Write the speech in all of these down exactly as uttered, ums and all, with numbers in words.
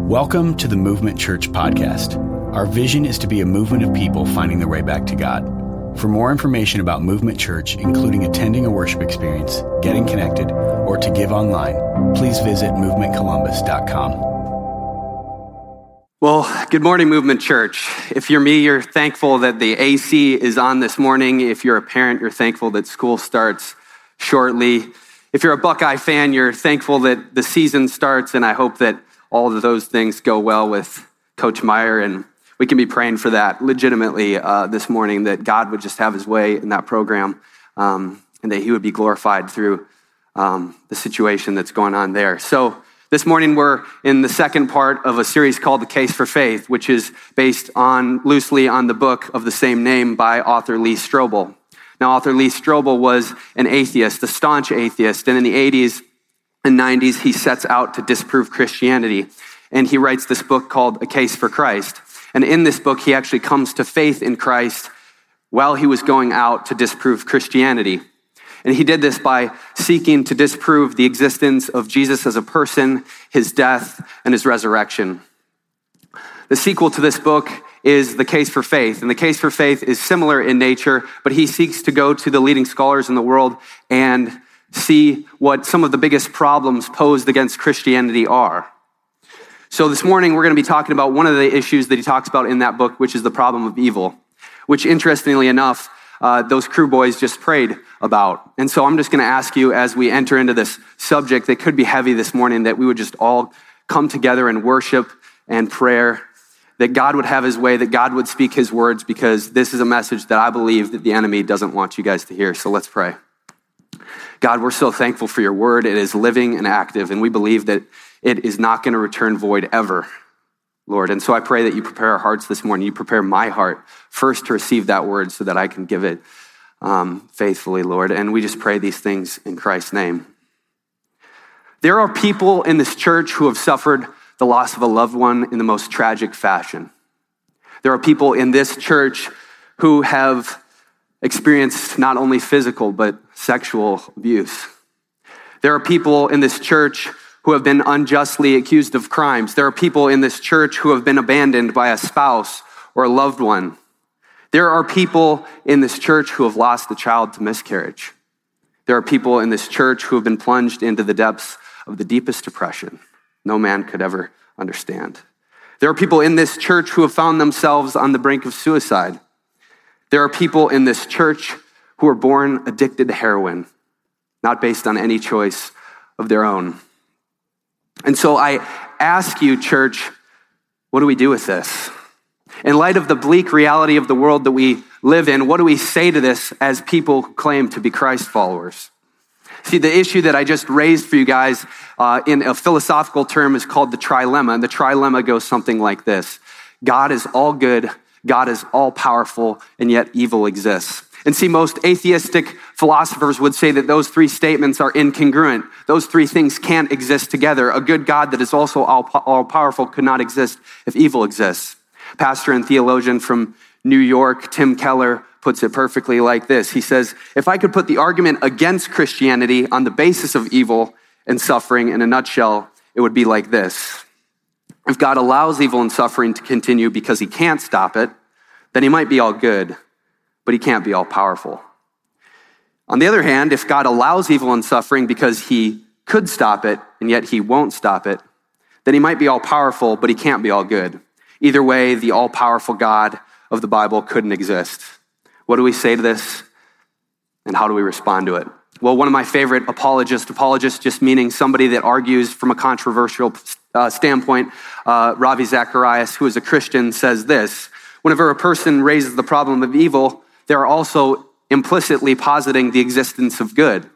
Welcome to the Movement Church podcast. Our vision is to be a movement of people finding their way back to God. For more information about Movement Church, including attending a worship experience, getting connected, or to give online, please visit movement columbus dot com. Well, good morning, Movement Church. If you're me, you're thankful that the A C is on this morning. If you're a parent, you're thankful that school starts shortly. If you're a Buckeye fan, you're thankful that the season starts, and I hope that all of those things go well with Coach Meyer, and we can be praying for that legitimately uh, this morning, that God would just have his way in that program, um, and that he would be glorified through um, the situation that's going on there. So this morning we're in the second part of a series called The Case for Faith, which is based on loosely on the book of the same name by author Lee Strobel. Now, author Lee Strobel was an atheist, a staunch atheist, and in the eighties and nineties, he sets out to disprove Christianity, and he writes this book called A Case for Christ. And in this book, he actually comes to faith in Christ while he was going out to disprove Christianity. And he did this by seeking to disprove the existence of Jesus as a person, his death, and his resurrection. The sequel to this book is The Case for Faith. And The Case for Faith is similar in nature, but he seeks to go to the leading scholars in the world and see what some of the biggest problems posed against Christianity are. So this morning, we're going to be talking about one of the issues that he talks about in that book, which is the problem of evil, which interestingly enough, uh, those crew boys just prayed about. And so I'm just going to ask you, as we enter into this subject that could be heavy this morning, that we would just all come together in worship and prayer, that God would have his way, that God would speak his words, because this is a message that I believe that the enemy doesn't want you guys to hear. So let's pray. God, we're so thankful for your word. It is living and active, and we believe that it is not going to return void ever, Lord. And so I pray that you prepare our hearts this morning. You prepare my heart first to receive that word so that I can give it um, faithfully, Lord. And we just pray these things in Christ's name. There are people in this church who have suffered the loss of a loved one in the most tragic fashion. There are people in this church who have experienced not only physical, but sexual abuse. There are people in this church who have been unjustly accused of crimes. There are people in this church who have been abandoned by a spouse or a loved one. There are people in this church who have lost a child to miscarriage. There are people in this church who have been plunged into the depths of the deepest depression no man could ever understand. There are people in this church who have found themselves on the brink of suicide. There are people in this church who are born addicted to heroin, not based on any choice of their own. And so I ask you, church, what do we do with this? In light of the bleak reality of the world that we live in, what do we say to this as people who claim to be Christ followers? See, the issue that I just raised for you guys uh, in a philosophical term is called the trilemma. And the trilemma goes something like this. God is all good, God is all powerful, and yet evil exists. And see, most atheistic philosophers would say that those three statements are incongruent. Those three things can't exist together. A good God that is also all, all powerful could not exist if evil exists. Pastor and theologian from New York, Tim Keller, puts it perfectly like this. He says, if I could put the argument against Christianity on the basis of evil and suffering in a nutshell, it would be like this. If God allows evil and suffering to continue because he can't stop it, then he might be all good, but he can't be all powerful. On the other hand, if God allows evil and suffering because he could stop it, and yet he won't stop it, then he might be all powerful, but he can't be all good. Either way, the all-powerful God of the Bible couldn't exist. What do we say to this, and how do we respond to it? Well, one of my favorite apologists, apologist just meaning somebody that argues from a controversial uh, standpoint, uh, Ravi Zacharias, who is a Christian, says this: whenever a person raises the problem of evil, they're also implicitly positing the existence of good.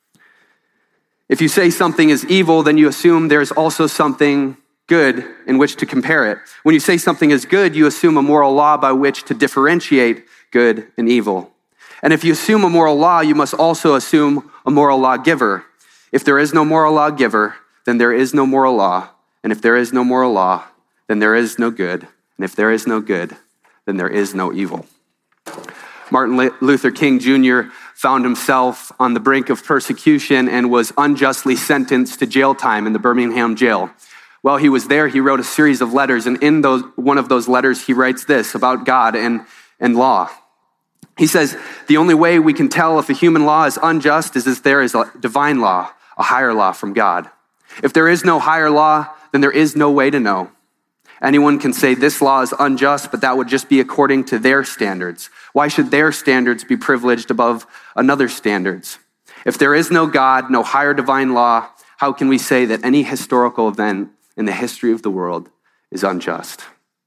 If you say something is evil, then you assume there's also something good in which to compare it. When you say something is good, you assume a moral law by which to differentiate good and evil. And if you assume a moral law, you must also assume a moral lawgiver. If there is no moral lawgiver, then there is no moral law. And if there is no moral law, then there is no good. And if there is no good, then there is no evil. Martin Luther King Junior found himself on the brink of persecution and was unjustly sentenced to jail time in the Birmingham jail. While he was there, he wrote a series of letters, and in those one of those letters, he writes this about God and, and law. He says, the only way we can tell if a human law is unjust is if there is a divine law, a higher law from God. If there is no higher law, then there is no way to know. Anyone can say this law is unjust, but that would just be according to their standards. Why should their standards be privileged above another's standards? If there is no God, no higher divine law, how can we say that any historical event in the history of the world is unjust?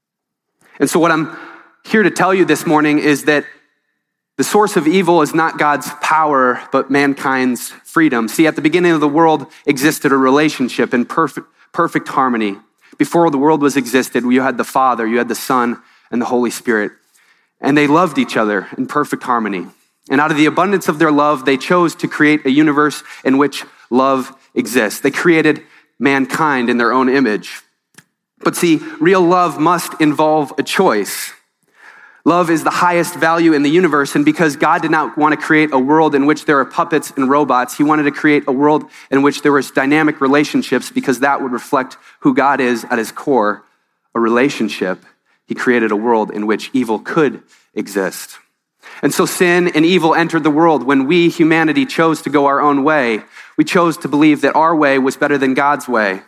And so what I'm here to tell you this morning is that the source of evil is not God's power, but mankind's freedom. See, at the beginning of the world existed a relationship in perfect, perfect harmony. Before the world was existed, you had the Father, you had the Son, and the Holy Spirit. And they loved each other in perfect harmony. And out of the abundance of their love, they chose to create a universe in which love exists. They created mankind in their own image. But see, real love must involve a choice. Love is the highest value in the universe, and because God did not want to create a world in which there are puppets and robots, he wanted to create a world in which there was dynamic relationships, because that would reflect who God is at his core, a relationship. He created a world in which evil could exist. And so sin and evil entered the world when we, humanity, chose to go our own way. We chose to believe that our way was better than God's way.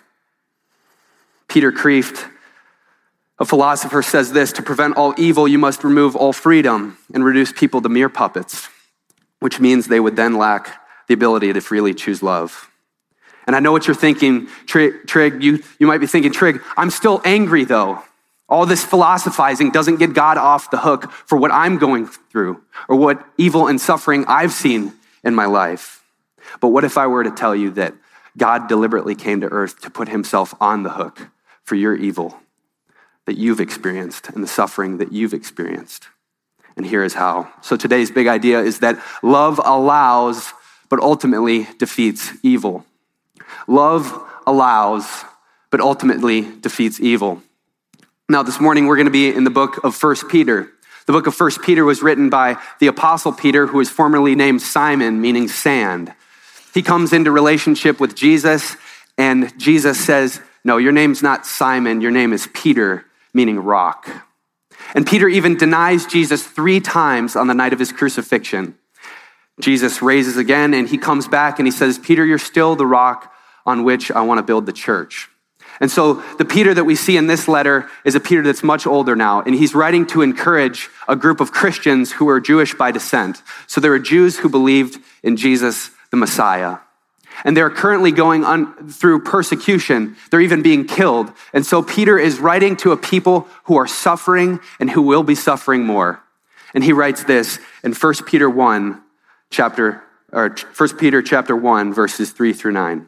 Peter Kreeft, a philosopher, says this: to prevent all evil, you must remove all freedom and reduce people to mere puppets, which means they would then lack the ability to freely choose love. And I know what you're thinking, Trig, Trig you, you might be thinking, Trig, I'm still angry though. All this philosophizing doesn't get God off the hook for what I'm going through or what evil and suffering I've seen in my life. But what if I were to tell you that God deliberately came to earth to put himself on the hook for your evil that you've experienced and the suffering that you've experienced? And here is how. So today's big idea is that love allows, but ultimately defeats evil. Love allows, but ultimately defeats evil. Now, this morning, we're going to be in the book of First Peter. The book of First Peter was written by the Apostle Peter, who was formerly named Simon, meaning sand. He comes into relationship with Jesus, and Jesus says, no, your name's not Simon, your name is Peter, meaning rock. And Peter even denies Jesus three times on the night of his crucifixion. Jesus raises again, and he comes back, and he says, Peter, you're still the rock on which I want to build the church. And so the Peter that we see in this letter is a Peter that's much older now, and he's writing to encourage a group of Christians who are Jewish by descent. So there are Jews who believed in Jesus, the Messiah. And they're currently going on through persecution. They're even being killed. And so Peter is writing to a people who are suffering and who will be suffering more. And he writes this in First Peter one, chapter, or First Peter chapter one, verses three through nine.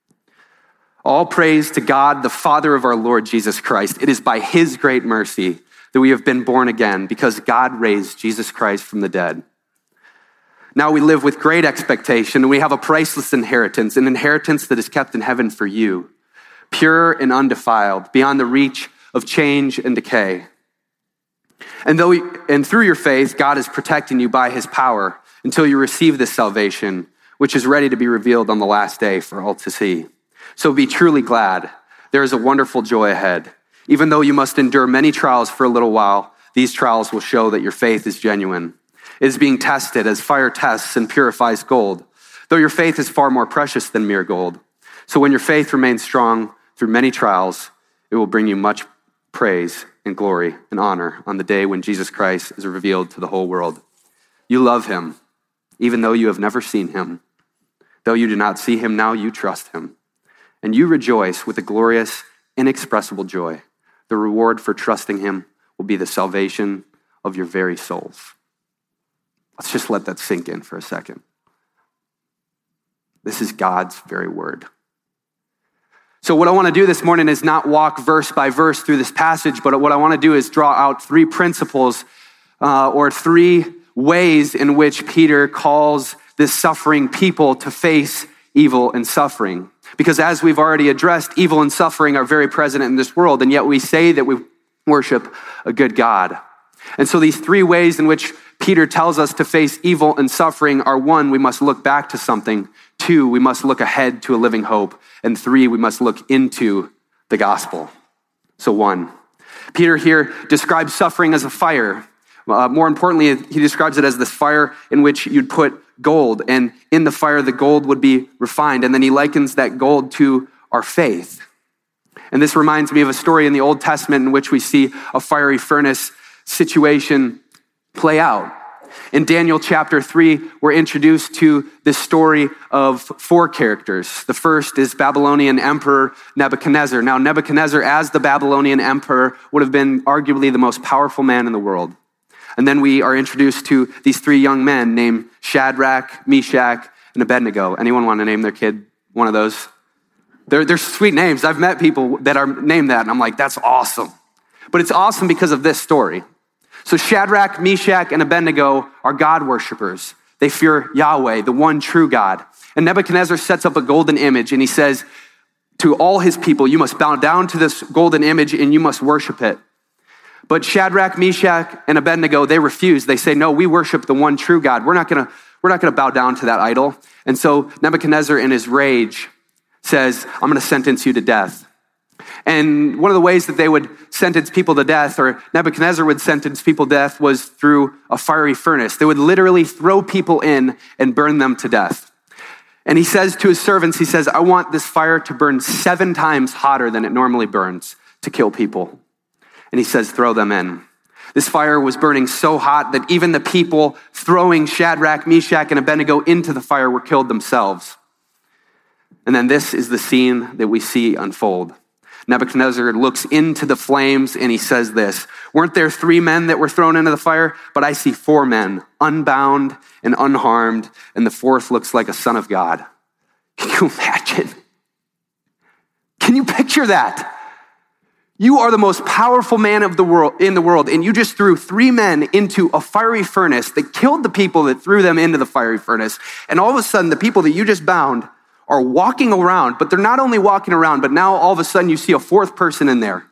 All praise to God, the Father of our Lord Jesus Christ. It is by his great mercy that we have been born again, because God raised Jesus Christ from the dead. Now we live with great expectation, and we have a priceless inheritance, an inheritance that is kept in heaven for you, pure and undefiled, beyond the reach of change and decay. And though, and through your faith, God is protecting you by his power until you receive this salvation, which is ready to be revealed on the last day for all to see. So be truly glad. There is a wonderful joy ahead. Even though you must endure many trials for a little while, these trials will show that your faith is genuine. It is being tested as fire tests and purifies gold, though your faith is far more precious than mere gold. So when your faith remains strong through many trials, it will bring you much praise and glory and honor on the day when Jesus Christ is revealed to the whole world. You love him, even though you have never seen him. Though you do not see him now, you trust him. And you rejoice with a glorious, inexpressible joy. The reward for trusting him will be the salvation of your very souls. Let's just let that sink in for a second. This is God's very word. So what I want to do this morning is not walk verse by verse through this passage, but what I want to do is draw out three principles uh, or three ways in which Peter calls this suffering people to face evil and suffering. Because as we've already addressed, evil and suffering are very present in this world, and yet we say that we worship a good God. And so these three ways in which Peter tells us to face evil and suffering are: one, we must look back to something; two, we must look ahead to a living hope; and three, we must look into the gospel. So one. Peter here describes suffering as a fire. Uh, more importantly, he describes it as this fire in which you'd put gold, and in the fire, the gold would be refined. And then he likens that gold to our faith. And this reminds me of a story in the Old Testament in which we see a fiery furnace situation play out. In Daniel chapter three, we're introduced to this story of four characters. The first is Babylonian Emperor Nebuchadnezzar. Now, Nebuchadnezzar, as the Babylonian emperor, would have been arguably the most powerful man in the world. And then we are introduced to these three young men named Shadrach, Meshach, and Abednego. Anyone want to name their kid one of those? They're, they're sweet names. I've met people that are named that, and I'm like, that's awesome. But it's awesome because of this story. So Shadrach, Meshach, and Abednego are God worshipers. They fear Yahweh, the one true God. And Nebuchadnezzar sets up a golden image, and he says to all his people, you must bow down to this golden image and you must worship it. But Shadrach, Meshach, and Abednego, they refuse. They say, no, we worship the one true God. We're not gonna, we're not gonna bow down to that idol. And so Nebuchadnezzar, in his rage, says, I'm gonna sentence you to death. And one of the ways that they would sentence people to death, or Nebuchadnezzar would sentence people to death, was through a fiery furnace. They would literally throw people in and burn them to death. And he says to his servants, he says, I want this fire to burn seven times hotter than it normally burns to kill people. And he says, throw them in. This fire was burning so hot that even the people throwing Shadrach, Meshach, and Abednego into the fire were killed themselves. And then this is the scene that we see unfold. Nebuchadnezzar looks into the flames and he says this, weren't there three men that were thrown into the fire? But I see four men, unbound and unharmed, and the fourth looks like a son of God. Can you imagine? Can you picture that? You are the most powerful man of the world in the world, and you just threw three men into a fiery furnace that killed the people that threw them into the fiery furnace. And all of a sudden, the people that you just bound are walking around, but they're not only walking around, but now all of a sudden you see a fourth person in there.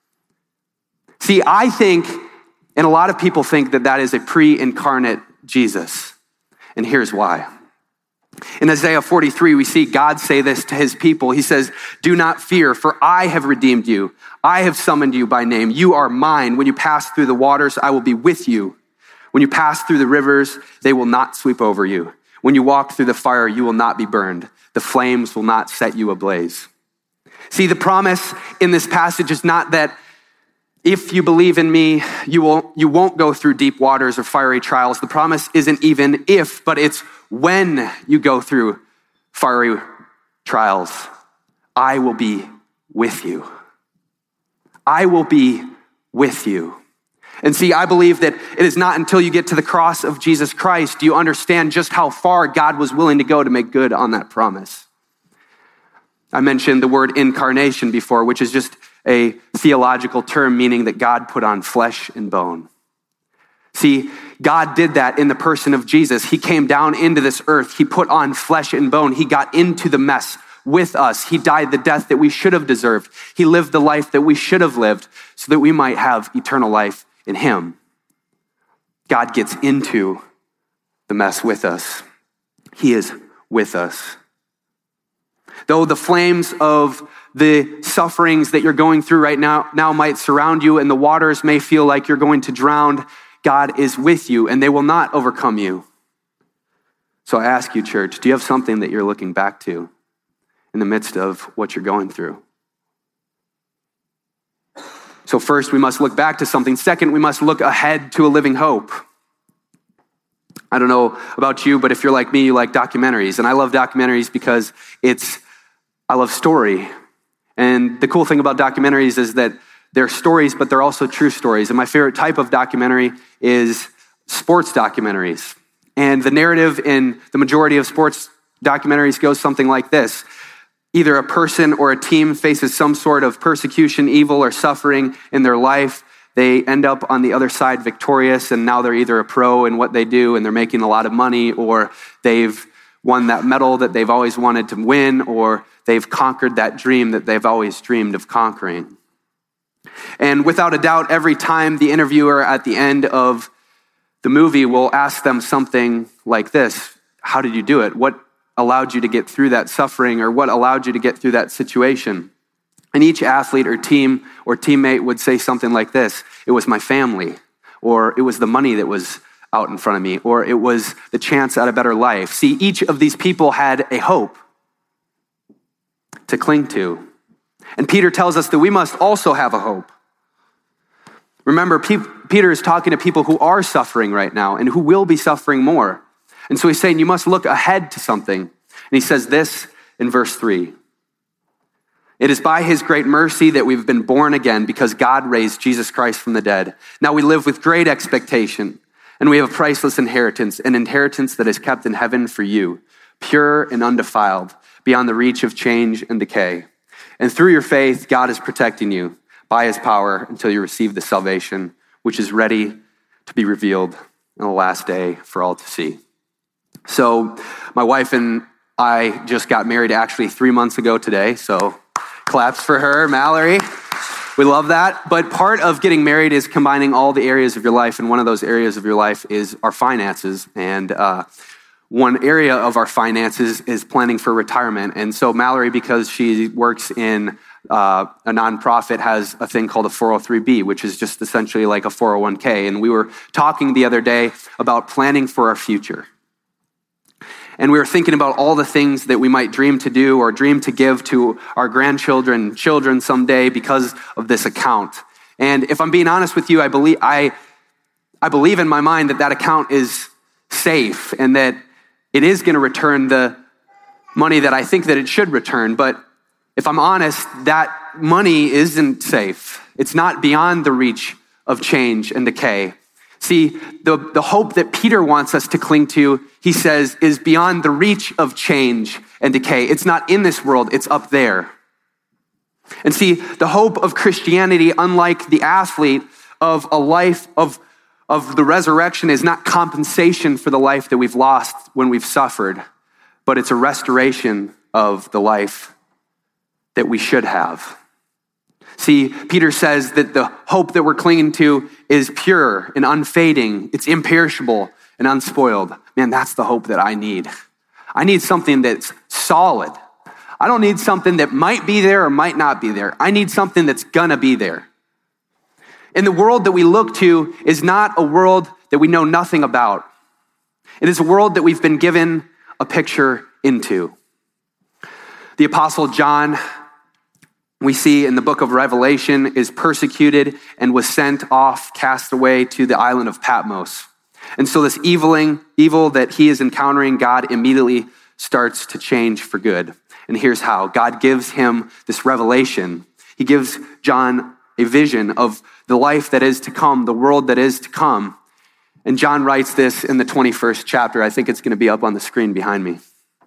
See, I think, and a lot of people think that that is a pre-incarnate Jesus. And here's why. In Isaiah forty-three, we see God say this to his people. He says, do not fear, for I have redeemed you. I have summoned you by name. You are mine. When you pass through the waters, I will be with you. When you pass through the rivers, they will not sweep over you. When you walk through the fire, you will not be burned. The flames will not set you ablaze. See, the promise in this passage is not that if you believe in me, you won't, you won't go through deep waters or fiery trials. The promise isn't even if, but it's when you go through fiery trials, I will be with you. I will be with you. And see, I believe that it is not until you get to the cross of Jesus Christ do you understand just how far God was willing to go to make good on that promise. I mentioned the word incarnation before, which is just a theological term meaning that God put on flesh and bone. See, God did that in the person of Jesus. He came down into this earth. He put on flesh and bone. He got into the mess with us. He died the death that we should have deserved. He lived the life that we should have lived so that we might have eternal life in him. God gets into the mess with us. He is with us. Though the flames of the sufferings that you're going through right now, now might surround you and the waters may feel like you're going to drown, God is with you and they will not overcome you. So I ask you, church, do you have something that you're looking back to in the midst of what you're going through? So first, we must look back to something. Second, we must look ahead to a living hope. I don't know about you, but if you're like me, you like documentaries. And I love documentaries because it's, I love story. And the cool thing about documentaries is that they're stories, but they're also true stories. And my favorite type of documentary is sports documentaries. And the narrative in the majority of sports documentaries goes something like this. Either a person or a team faces some sort of persecution, evil, or suffering in their life. They end up on the other side victorious, and now they're either a pro in what they do and they're making a lot of money, or they've won that medal that they've always wanted to win, or they've conquered that dream that they've always dreamed of conquering. And without a doubt, every time the interviewer at the end of the movie will ask them something like this: how did you do it? What allowed you to get through that suffering, or what allowed you to get through that situation? And each athlete or team or teammate would say something like this: it was my family, or it was the money that was out in front of me, or it was the chance at a better life. See, each of these people had a hope to cling to. And Peter tells us that we must also have a hope. Remember, P- Peter is talking to people who are suffering right now and who will be suffering more. And so he's saying you must look ahead to something. And he says this in verse three. It is by his great mercy that we've been born again, because God raised Jesus Christ from the dead. Now we live with great expectation, and we have a priceless inheritance, an inheritance that is kept in heaven for you, pure and undefiled, beyond the reach of change and decay. And through your faith, God is protecting you by his power until you receive the salvation, which is ready to be revealed in the last day for all to see. So my wife and I just got married actually three months ago today, so claps for her, Mallory. We love that. But part of getting married is combining all the areas of your life, and one of those areas of your life is our finances. And uh, one area of our finances is planning for retirement. And so Mallory, because she works in uh, a nonprofit, has a thing called a four oh three B, which is just essentially like a four oh one k. And we were talking the other day about planning for our future. And we were thinking about all the things that we might dream to do or dream to give to our grandchildren, children someday because of this account. And if I'm being honest with you, I believe I, I believe in my mind that that account is safe and that it is going to return the money that I think that it should return. But if I'm honest, that money isn't safe. It's not beyond the reach of change and decay. See, the, the hope that Peter wants us to cling to, he says, is beyond the reach of change and decay. It's not in this world, it's up there. And see, the hope of Christianity, unlike the athlete of a life of, of the resurrection, is not compensation for the life that we've lost when we've suffered, but it's a restoration of the life that we should have. See, Peter says that the hope that we're clinging to is pure and unfading. It's imperishable and unspoiled. Man, that's the hope that I need. I need something that's solid. I don't need something that might be there or might not be there. I need something that's gonna be there. And the world that we look to is not a world that we know nothing about. It is a world that we've been given a picture into. The Apostle John, we see in the book of Revelation, is persecuted and was sent off, cast away to the island of Patmos. And so this eviling, evil that he is encountering, God immediately starts to change for good. And here's how. God gives him this revelation. He gives John a vision of the life that is to come, the world that is to come. And John writes this in the twenty-first chapter. I think it's going to be up on the screen behind me.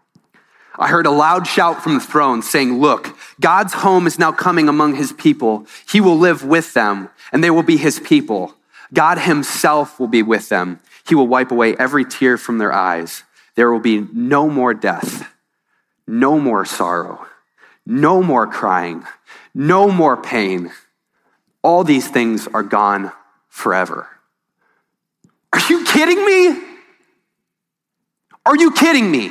I heard a loud shout from the throne saying, look, God's home is now coming among his people. He will live with them, and they will be his people. God himself will be with them. He will wipe away every tear from their eyes. There will be no more death, no more sorrow, no more crying, no more pain. All these things are gone forever. Are you kidding me? Are you kidding me?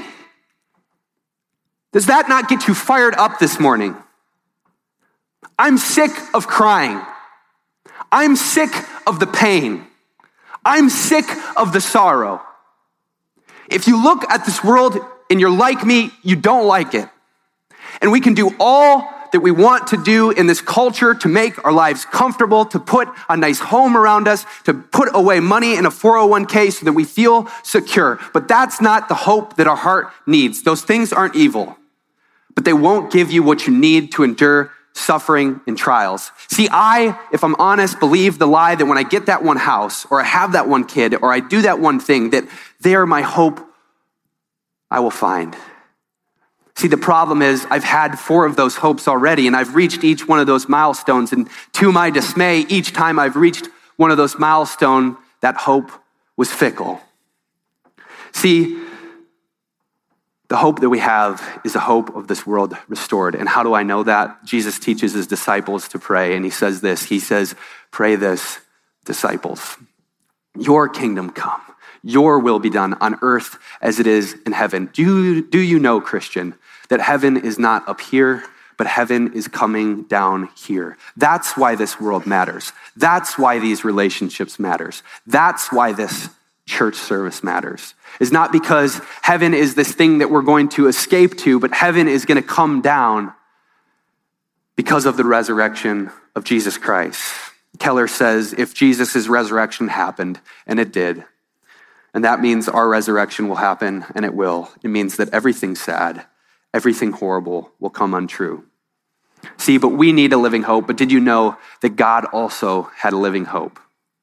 Does that not get you fired up this morning? I'm sick of crying. I'm sick of the pain. I'm sick of the sorrow. If you look at this world and you're like me, you don't like it. And we can do all that we want to do in this culture to make our lives comfortable, to put a nice home around us, to put away money in a four oh one k so that we feel secure. But that's not the hope that our heart needs. Those things aren't evil, but they won't give you what you need to endure suffering and trials. See, I, if I'm honest, believe the lie that when I get that one house, or I have that one kid, or I do that one thing, that they are my hope I will find. See, the problem is I've had four of those hopes already, and I've reached each one of those milestones, and to my dismay, each time I've reached one of those milestones, that hope was fickle. See, the hope that we have is the hope of this world restored. And how do I know that? Jesus teaches his disciples to pray, and he says this. He says, pray this, disciples. Your kingdom come. Your will be done on earth as it is in heaven. Do you, do you know, Christian, that heaven is not up here, but heaven is coming down here. That's why this world matters. That's why these relationships matters. That's why this church service matters. It's not because heaven is this thing that we're going to escape to, but heaven is going to come down because of the resurrection of Jesus Christ. Keller says, if Jesus' resurrection happened, and it did, and that means our resurrection will happen, and it will. It means that everything sad, everything horrible will come untrue. See, but we need a living hope. But did you know that God also had a living hope?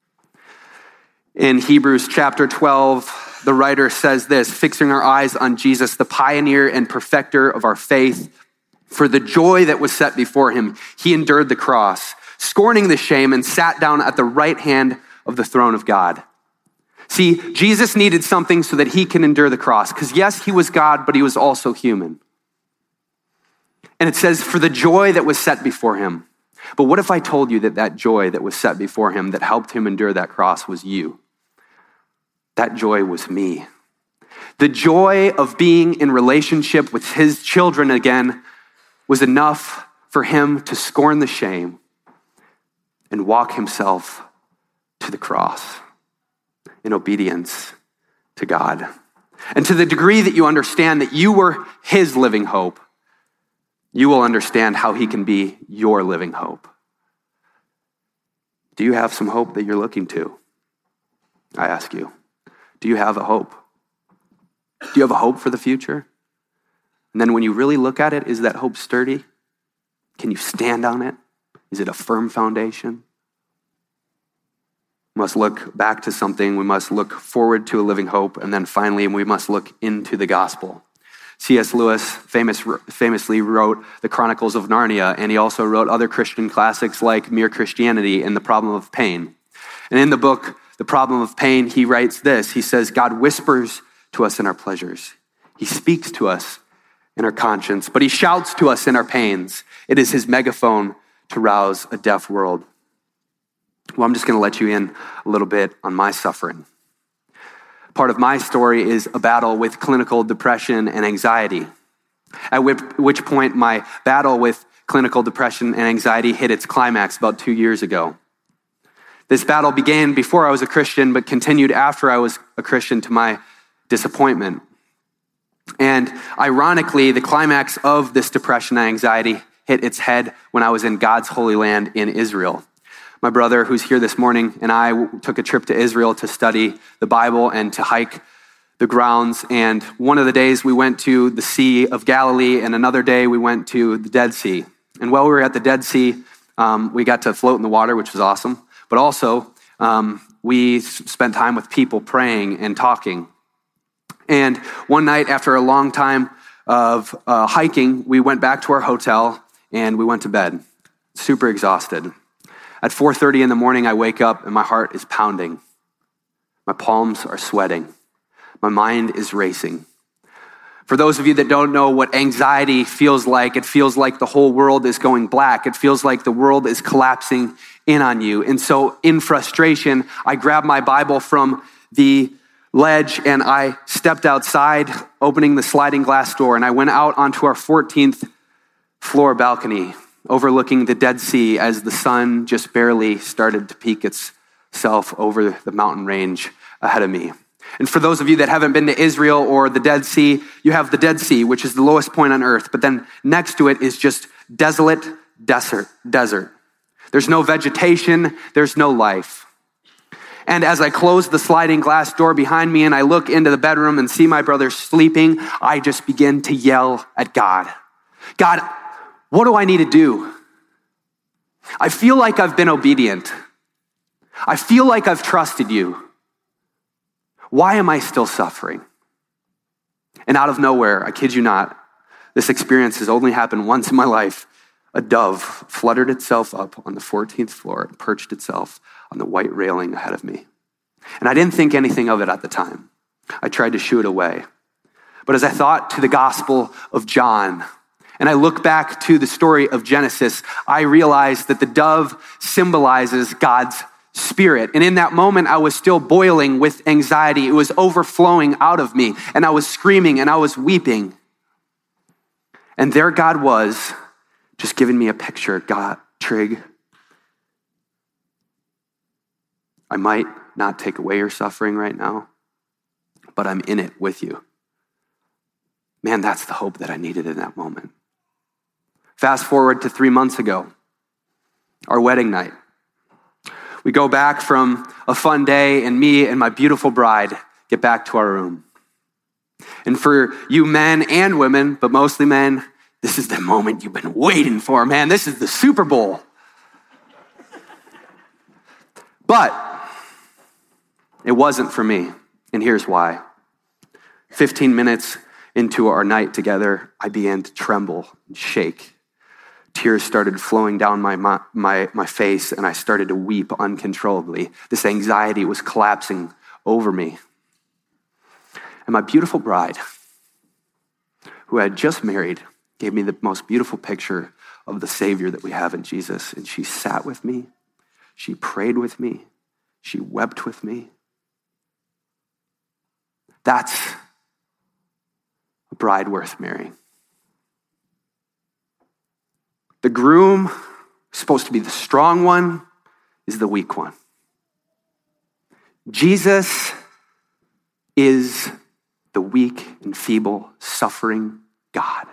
In Hebrews chapter twelve, the writer says this, fixing our eyes on Jesus, the pioneer and perfecter of our faith, for the joy that was set before him, he endured the cross, scorning the shame, and sat down at the right hand of the throne of God. See, Jesus needed something so that he can endure the cross, because yes, he was God, but he was also human. And it says, for the joy that was set before him. But what if I told you that that joy that was set before him that helped him endure that cross was you? That joy was me. The joy of being in relationship with his children again was enough for him to scorn the shame and walk himself to the cross in obedience to God. And to the degree that you understand that you were his living hope, you will understand how he can be your living hope. Do you have some hope that you're looking to? I ask you. Do you have a hope? Do you have a hope for the future? And then when you really look at it, is that hope sturdy? Can you stand on it? Is it a firm foundation? We must look back to something. We must look forward to a living hope. And then finally, we must look into the gospel. C S Lewis famous, famously wrote the Chronicles of Narnia, and he also wrote other Christian classics like Mere Christianity and The Problem of Pain. And in the book, The Problem of Pain, he writes this. He says, God whispers to us in our pleasures. He speaks to us in our conscience, but he shouts to us in our pains. It is his megaphone to rouse a deaf world. Well, I'm just going to let you in a little bit on my suffering. Part of my story is a battle with clinical depression and anxiety, at which point my battle with clinical depression and anxiety hit its climax about two years ago. This battle began before I was a Christian, but continued after I was a Christian to my disappointment. And ironically, the climax of this depression and anxiety hit its head when I was in God's holy land in Israel. My brother, who's here this morning, and I took a trip to Israel to study the Bible and to hike the grounds. And one of the days we went to the Sea of Galilee, and another day we went to the Dead Sea. And while we were at the Dead Sea, um, we got to float in the water, which was awesome. But also, um, we spent time with people praying and talking. And one night, after a long time of uh, hiking, we went back to our hotel and we went to bed, super exhausted. At four thirty in the morning, I wake up and my heart is pounding. My palms are sweating. My mind is racing. For those of you that don't know what anxiety feels like, it feels like the whole world is going black. It feels like the world is collapsing in on you. And so in frustration, I grabbed my Bible from the ledge and I stepped outside, opening the sliding glass door, and I went out onto our fourteenth floor balcony, overlooking the Dead Sea as the sun just barely started to peek itself over the mountain range ahead of me. And for those of you that haven't been to Israel or the Dead Sea, you have the Dead Sea, which is the lowest point on earth. But then next to it is just desolate desert. desert. There's no vegetation. There's no life. And as I close the sliding glass door behind me and I look into the bedroom and see my brother sleeping, I just begin to yell at God. God, what do I need to do? I feel like I've been obedient. I feel like I've trusted you. Why am I still suffering? And out of nowhere, I kid you not, this experience has only happened once in my life. A dove fluttered itself up on the fourteenth floor and perched itself on the white railing ahead of me. And I didn't think anything of it at the time. I tried to shoo it away. But as I thought to the Gospel of John, and I look back to the story of Genesis, I realized that the dove symbolizes God's Spirit. And in that moment, I was still boiling with anxiety. It was overflowing out of me, and I was screaming and I was weeping. And there God was, just giving me a picture. God, Trig, I might not take away your suffering right now, but I'm in it with you. Man, that's the hope that I needed in that moment. Fast forward to three months ago, our wedding night. We go back from a fun day, and me and my beautiful bride get back to our room. And for you men and women, but mostly men, this is the moment you've been waiting for, man. This is the Super Bowl. But it wasn't for me, and here's why. fifteen minutes into our night together, I began to tremble and shake. Tears started flowing down my, my, my, my face, and I started to weep uncontrollably. This anxiety was collapsing over me. And my beautiful bride, who I had just married, gave me the most beautiful picture of the Savior that we have in Jesus. And she sat with me, she prayed with me, she wept with me. That's a bride worth marrying. The groom, supposed to be the strong one, is the weak one. Jesus is the weak and feeble, suffering God.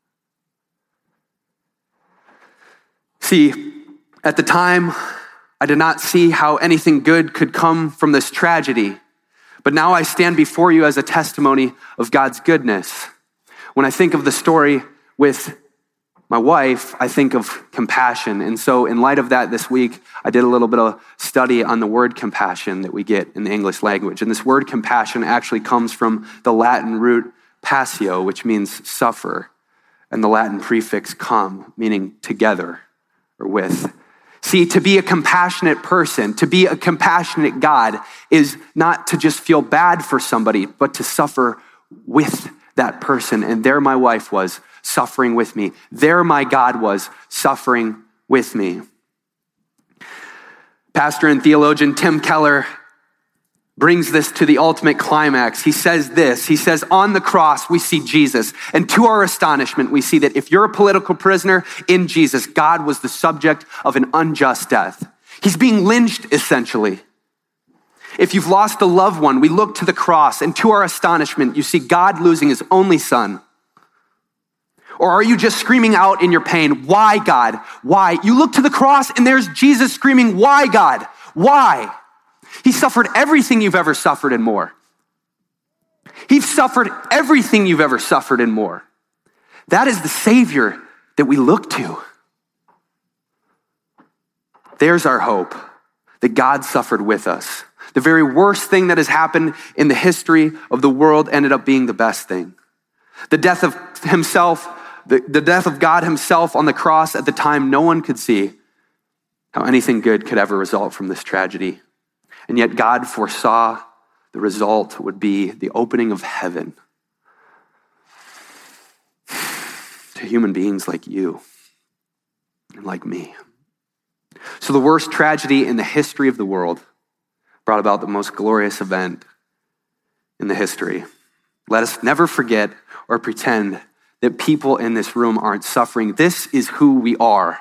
See, at the time, I did not see how anything good could come from this tragedy, but now I stand before you as a testimony of God's goodness. When I think of the story with my wife, I think of compassion. And so in light of that this week, I did a little bit of study on the word compassion that we get in the English language. And this word compassion actually comes from the Latin root passio, which means suffer, and the Latin prefix cum, meaning together or with. See, to be a compassionate person, to be a compassionate God is not to just feel bad for somebody, but to suffer with that person. And there my wife was, suffering with me. There my God was, suffering with me. Pastor and theologian Tim Keller brings this to the ultimate climax. He says this, he says, on the cross, we see Jesus. And to our astonishment, we see that if you're a political prisoner in Jesus, God was the subject of an unjust death. He's being lynched, essentially. If you've lost a loved one, we look to the cross, and to our astonishment, you see God losing his only son. Or are you just screaming out in your pain, why, God? Why? You look to the cross, and there's Jesus screaming, why, God? Why? He suffered everything you've ever suffered and more. He's suffered everything you've ever suffered and more. That is the Savior that we look to. There's our hope, that God suffered with us. The very worst thing that has happened in the history of the world ended up being the best thing. The death of himself, the, the death of God himself on the cross at the time, no one could see how anything good could ever result from this tragedy. And yet God foresaw the result would be the opening of heaven to human beings like you and like me. So the worst tragedy in the history of the world brought about the most glorious event in the history. Let us never forget or pretend that people in this room aren't suffering. This is who we are.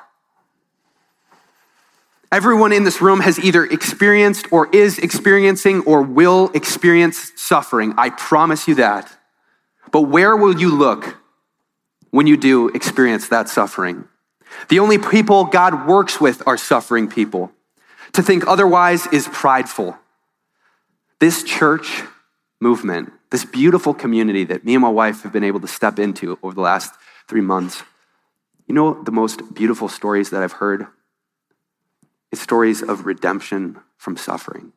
Everyone in this room has either experienced or is experiencing or will experience suffering. I promise you that. But where will you look when you do experience that suffering? The only people God works with are suffering people. To think otherwise is prideful. This church movement, this beautiful community that me and my wife have been able to step into over the last three months, you know the most beautiful stories that I've heard? It's stories of redemption from suffering.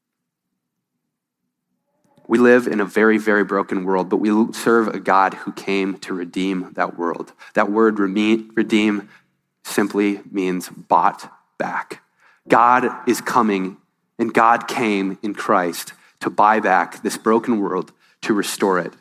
We live in a very, very broken world, but we serve a God who came to redeem that world. That word redeem simply means bought back. God is coming, and God came in Christ to buy back this broken world, to restore it.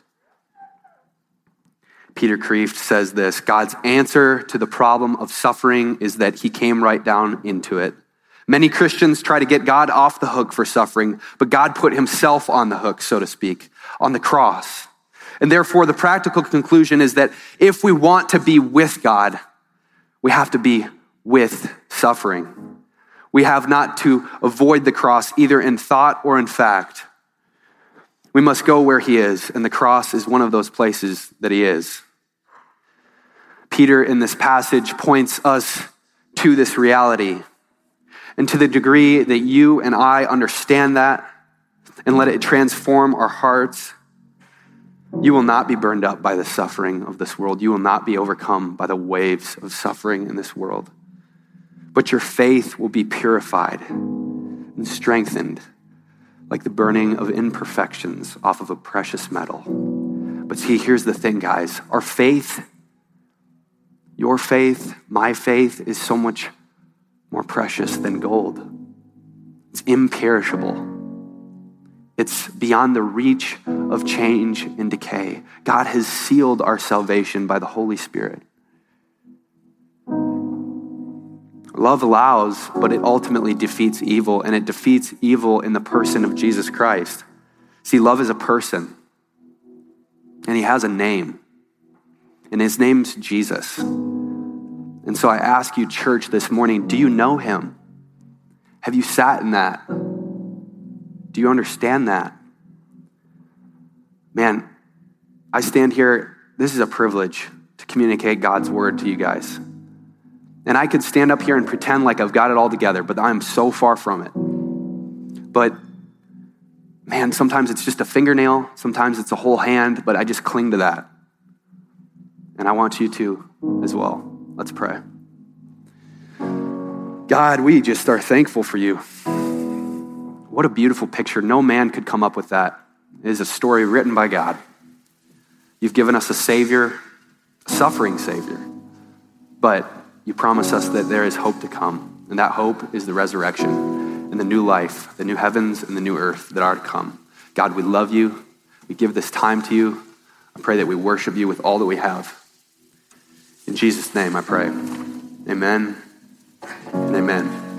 Peter Kreeft says this, God's answer to the problem of suffering is that he came right down into it. Many Christians try to get God off the hook for suffering, but God put himself on the hook, so to speak, on the cross. And therefore, the practical conclusion is that if we want to be with God, We have to be with suffering. We have not to avoid the cross either in thought or in fact. We must go where he is, and the cross is one of those places that he is. Peter in this passage points us to this reality. And to the degree that you and I understand that and let it transform our hearts, you will not be burned up by the suffering of this world. You will not be overcome by the waves of suffering in this world. But your faith will be purified and strengthened like the burning of imperfections off of a precious metal. But see, here's the thing, guys. Our faith, your faith, my faith is so much more precious than gold. It's imperishable. It's beyond the reach of change and decay. God has sealed our salvation by the Holy Spirit. Love allows, but it ultimately defeats evil, and it defeats evil in the person of Jesus Christ. See, love is a person, and he has a name, and his name's Jesus. And so I ask you, church, this morning, do you know him? Have you sat in that? Do you understand that? Man, I stand here, this is a privilege to communicate God's word to you guys. And I could stand up here and pretend like I've got it all together, but I'm so far from it. But man, sometimes it's just a fingernail, sometimes it's a whole hand, but I just cling to that. And I want you to as well. Let's pray. God, we just are thankful for you. What a beautiful picture. No man could come up with that. It is a story written by God. You've given us a Savior, a suffering Savior, but you promise us that there is hope to come, and that hope is the resurrection and the new life, the new heavens and the new earth that are to come. God, we love you. We give this time to you. I pray that we worship you with all that we have. In Jesus' name I pray. Amen and amen.